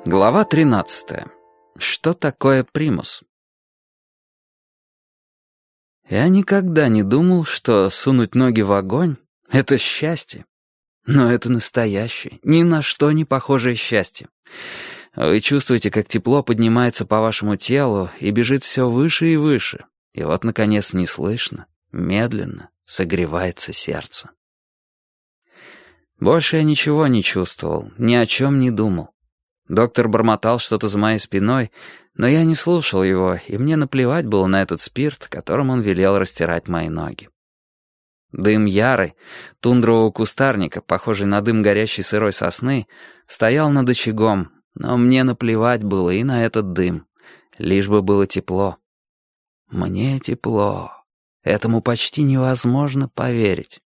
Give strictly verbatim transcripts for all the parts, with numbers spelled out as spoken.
Глава тринадцатая. Что такое примус? Я никогда не думал, что сунуть ноги в огонь — это счастье. Но это настоящее, ни на что не похожее счастье. Вы чувствуете, как тепло поднимается по вашему телу и бежит все выше и выше. И вот, наконец, неслышно, медленно согревается сердце. Больше я ничего не чувствовал, ни о чем не думал. Доктор бормотал что-то за моей спиной, но я не слушал его, и мне наплевать было на этот спирт, которым он велел растирать мои ноги. Дым яры, тундрового кустарника, похожий на дым горящей сырой сосны, стоял над очагом, но мне наплевать было и на этот дым, лишь бы было тепло. Мне тепло. Этому почти невозможно поверить.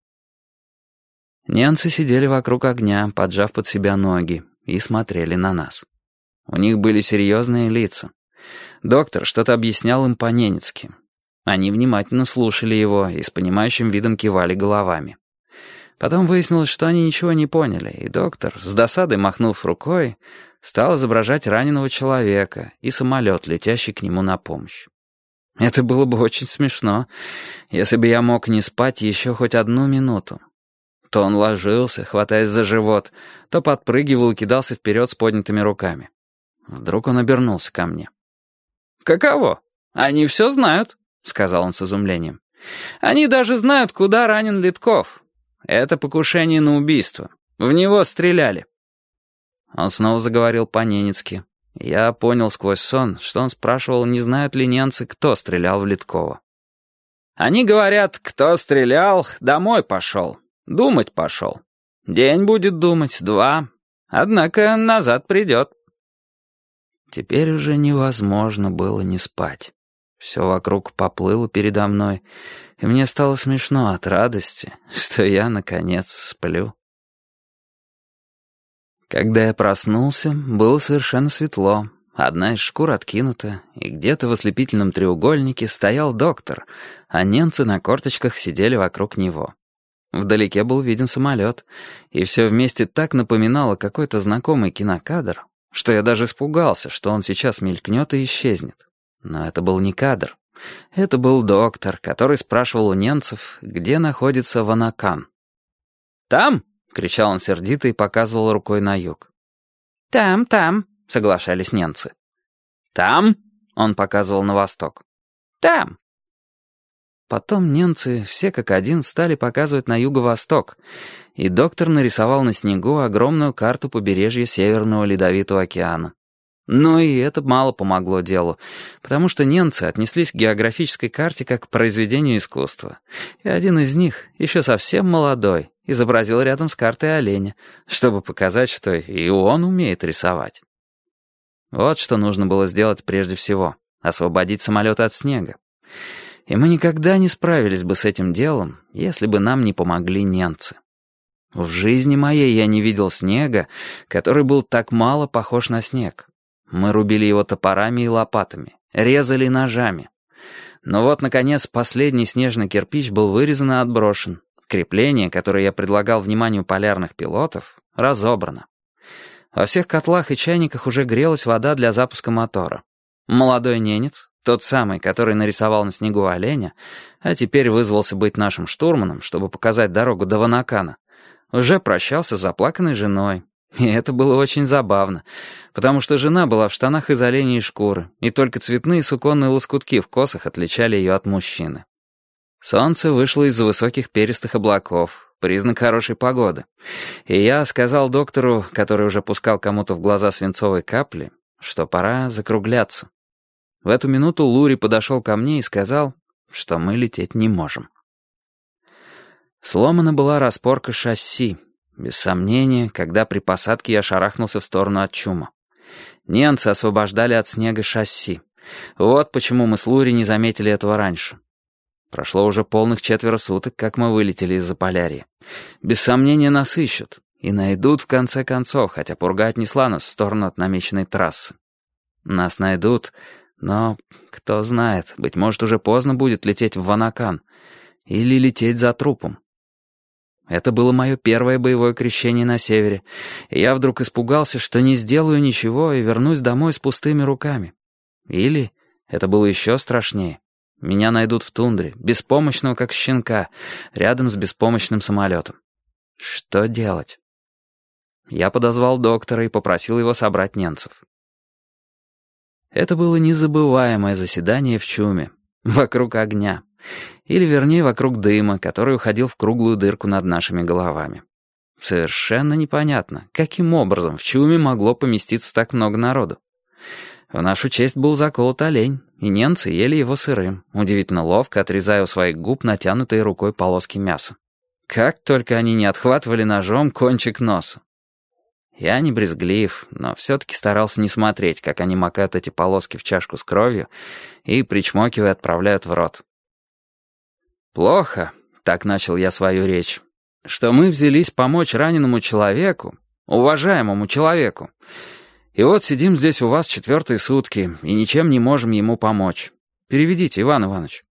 Немцы сидели вокруг огня, поджав под себя ноги, и смотрели на нас. У них были серьезные лица. Доктор что-то объяснял им по-ненецки. Они внимательно слушали его и с понимающим видом кивали головами. Потом выяснилось, что они ничего не поняли, и доктор, с досадой махнув рукой, стал изображать раненого человека и самолет, летящий к нему на помощь. Это было бы очень смешно, если бы я мог не спать еще хоть одну минуту. То он ложился, хватаясь за живот, то подпрыгивал и кидался вперед с поднятыми руками. Вдруг он обернулся ко мне. «Каково? Они все знают», — сказал он с изумлением. «Они даже знают, куда ранен Литков. Это покушение на убийство. В него стреляли». Он снова заговорил по-ненецки. Я понял сквозь сон, что он спрашивал, не знают ли немцы, кто стрелял в Литкова. «Они говорят, кто стрелял, домой пошел. Думать пошел. День будет думать, два. Однако назад придет». Теперь уже невозможно было не спать. Все вокруг поплыло передо мной, и мне стало смешно от радости, что я, наконец, сплю. Когда я проснулся, было совершенно светло. Одна из шкур откинута, и где-то в ослепительном треугольнике стоял доктор, а немцы на корточках сидели вокруг него. Вдалеке был виден самолет, и все вместе так напоминало какой-то знакомый кинокадр, что я даже испугался, что он сейчас мелькнет и исчезнет. Но это был не кадр. Это был доктор, который спрашивал у немцев, где находится Ванакан. «Там!» — кричал он сердито и показывал рукой на юг. «Там, там!» — соглашались немцы. «Там!» — он показывал на восток. «Там!» Потом немцы все как один стали показывать на юго-восток, и доктор нарисовал на снегу огромную карту побережья Северного Ледовитого океана. Но и это мало помогло делу, потому что немцы отнеслись к географической карте как к произведению искусства, и один из них, еще совсем молодой, изобразил рядом с картой оленя, чтобы показать, что и он умеет рисовать. Вот что нужно было сделать прежде всего — освободить самолет от снега. И мы никогда не справились бы с этим делом, если бы нам не помогли немцы. В жизни моей я не видел снега, который был так мало похож на снег. Мы рубили его топорами и лопатами, резали ножами. Но вот, наконец, последний снежный кирпич был вырезан и отброшен. Крепление, которое я предлагал вниманию полярных пилотов, разобрано. Во всех котлах и чайниках уже грелась вода для запуска мотора. Молодой ненец, тот самый, который нарисовал на снегу оленя, а теперь вызвался быть нашим штурманом, чтобы показать дорогу до Ванакана, уже прощался с заплаканной женой. И это было очень забавно, потому что жена была в штанах из оленей шкуры, и только цветные суконные лоскутки в косах отличали ее от мужчины. Солнце вышло из-за высоких перистых облаков, признак хорошей погоды. И я сказал доктору, который уже пускал кому-то в глаза свинцовые капли, что пора закругляться. В эту минуту Лури подошел ко мне и сказал, что мы лететь не можем. Сломана была распорка шасси. Без сомнения, когда при посадке я шарахнулся в сторону от чума. Немцы освобождали от снега шасси. Вот почему мы с Лури не заметили этого раньше. Прошло уже полных четверо суток, как мы вылетели из Заполярья. Без сомнения, нас ищут. И найдут в конце концов, хотя пурга отнесла нас в сторону от намеченной трассы. Нас найдут, но, кто знает, быть может, уже поздно будет лететь в Ванакан. Или лететь за трупом. Это было мое первое боевое крещение на севере, и я вдруг испугался, что не сделаю ничего и вернусь домой с пустыми руками. Или, это было еще страшнее, меня найдут в тундре, беспомощного как щенка, рядом с беспомощным самолетом. Что делать? Я подозвал доктора и попросил его собрать немцев. Это было незабываемое заседание в чуме, вокруг огня. Или, вернее, вокруг дыма, который уходил в круглую дырку над нашими головами. Совершенно непонятно, каким образом в чуме могло поместиться так много народу. В нашу честь был заколот олень, и немцы ели его сырым, удивительно ловко отрезая у своих губ натянутой рукой полоски мяса. Как только они не отхватывали ножом кончик носа. Я не брезглив, но все-таки старался не смотреть, как они макают эти полоски в чашку с кровью и, причмокивая, отправляют в рот. «Плохо», — так начал я свою речь, «что мы взялись помочь раненому человеку, уважаемому человеку. И вот сидим здесь у вас четвертые сутки и ничем не можем ему помочь. Переведите, Иван Иванович».